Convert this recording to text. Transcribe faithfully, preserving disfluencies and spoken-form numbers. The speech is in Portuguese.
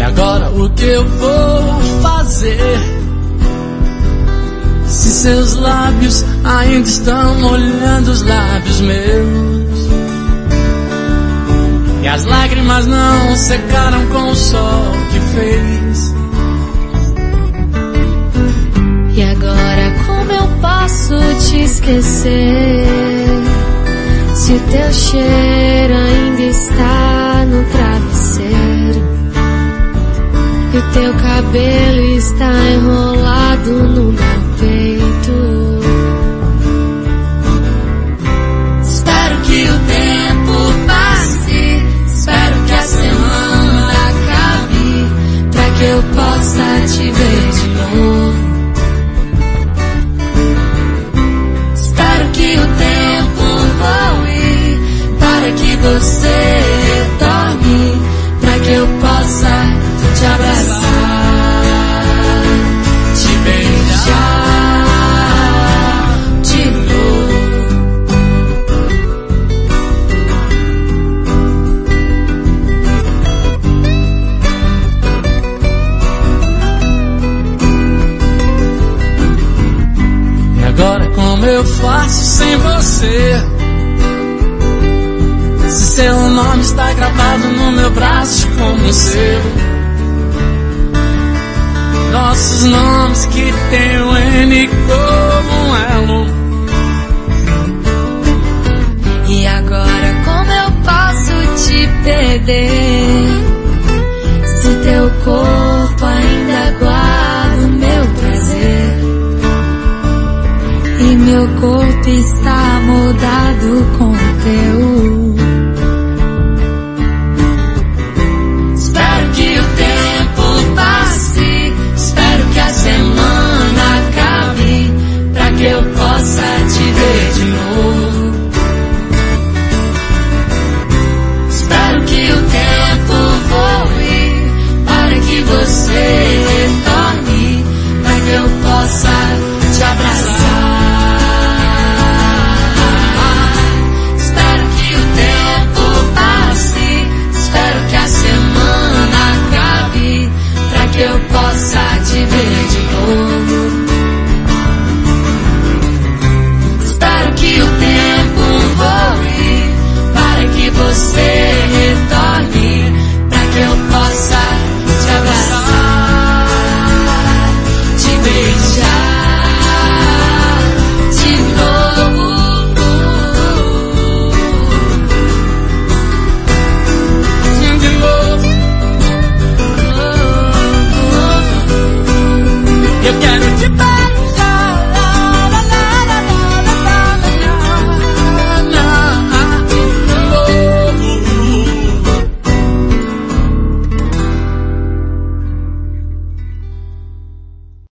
Agora o que eu vou fazer? Se seus lábios ainda estão molhando os lábios meus, e as lágrimas não secaram com o sol que fez. E agora como eu posso te esquecer, se o teu cheiro ainda está no travesseiro e o teu cabelo está enrolado no meu peito? Espero que o tempo passe, espero que a semana acabe, pra que eu possa te ver de novo. Espero que o tempo voe, para que você retorne, pra que eu possa te abraçar, te beijar de novo. E agora como eu faço sem você? Se seu nome está gravado no meu braço como o seu, nossos nomes que tem o N como um elo. E agora como eu posso te perder?